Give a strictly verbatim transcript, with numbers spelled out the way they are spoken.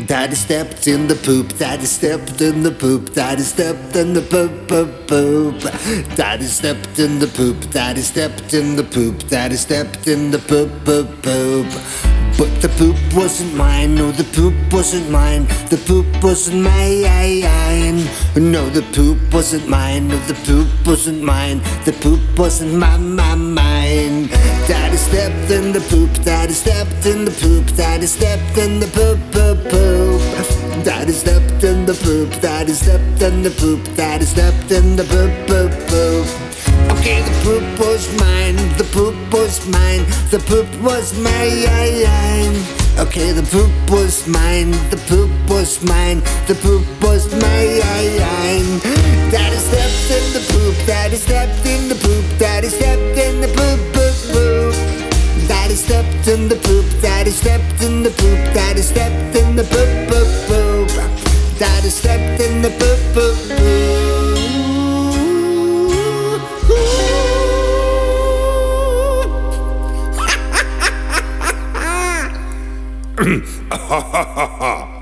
Daddy stepped in the poop, daddy stepped in the poop, daddy stepped in the poop, poop, poop. Daddy stepped in the poop, daddy stepped in the poop, daddy stepped in the poop, poop, poop. But the poop wasn't mine, no the poop wasn't mine, the poop wasn't mine. No the poop wasn't mine, no the poop wasn't mine, the poop wasn't my, my, mine. Daddy stepped in the poop, daddy stepped in the poop, daddy stepped in the poop, poop, poop. Daddy stepped in the poop, daddy stepped in the poop, daddy stepped in the poop, poop, poop. Okay, the poop was mine, the poop was mine, the poop was mine. Okay, the poop was mine, the poop was mine, the poop was mine. Daddy stepped in the poop, daddy stepped in the poop, daddy stepped in the poop, poop, poop. Daddy stepped in the poop, daddy stepped in the poop, daddy stepped in the poop, poop, poop. Daddy stepped in the poop, poop, poop. Ha ha ha ha!